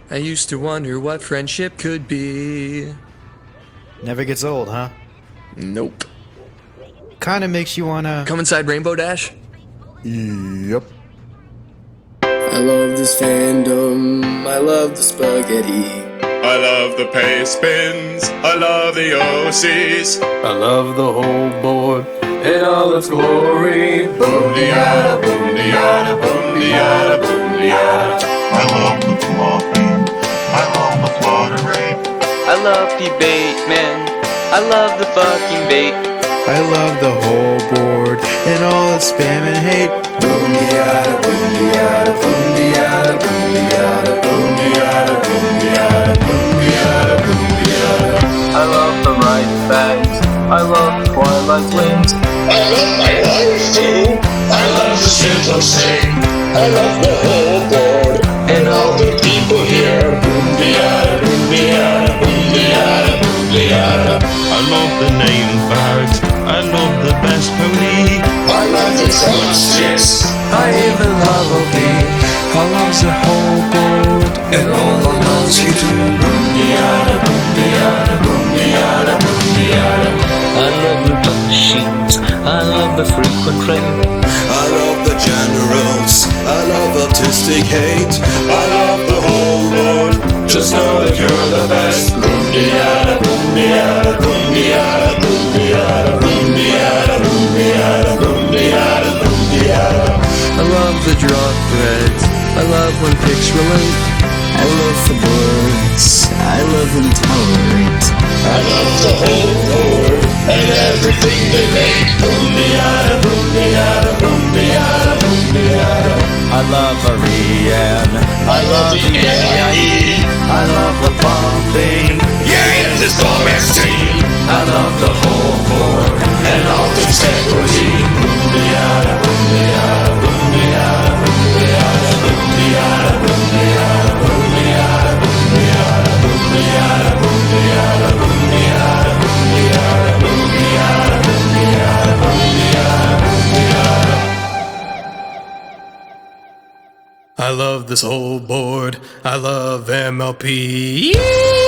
I used to wonder what friendship could be. Never gets old, huh? Nope. Kinda makes you wanna... Come inside Rainbow Dash? Yep. I love this fandom. I love the spaghetti. I love the pace spins, I love the OCs. I love the whole board in all its glory. Boom-de-yada, boom-de-yada, boom-de-yada, boom-de-yada. I love the flopping. I love the fluttering. I love the bait, man. I love the fucking bait. I love the whole board and all its spam and hate. Boom-de-yada, boom-de-yada, boom-de-yada, boom-de-yada, boom-de-yada, boom-de-yada, boom-de-yada, boom-de-yada. I love the right bags. I love Twilight Wings. I love my life too. I love the simple sing. I love the whole board and all the people here. Boom-de-yada, boom-de-yada, boom-de-yada, boom-de-yada. I love the name bags. I love the best pony. I love the solstice. I even love OP. I love the whole board and all the loves you do. Boom-de-yada, boom-de-yada, boom-de-yada, boom-de-yada. I love the blood machines. I love the frequent train. I love the generals, I love autistic hate. I love the whole board. Just know that you're the best. Boom-de-yada, boom-de-yada, boom-de-yada, boom-de-yada, boom-de-yada, boom-de-yada, boom-de-yada, boom-de-yada. I love the drop threads. I love when pics relate. I love the words. I love them tolerate. I love the whole board and everything they make. Boom-de-yada, boom-de-yada, boom-de-yada, boom-de-yada. I love Ariane. I love the NIE. I love the pumping. Yeah, in this Bomber's team. I love the whole board and all the integrity. Boom-de-yada, boom-de-yada, boom-de-yada, boom-de-yada, boom-de-yada, boom-de-yada, boom-de-yada, boom-de-yada, boom-de-yada, boom-de-yada, boom-de-yada, boom-de-yada, boom-de-yada, boom-de-yada, boom-de-yada, boom-de-yada, boom-de-yada. I love this whole board. I love MLP.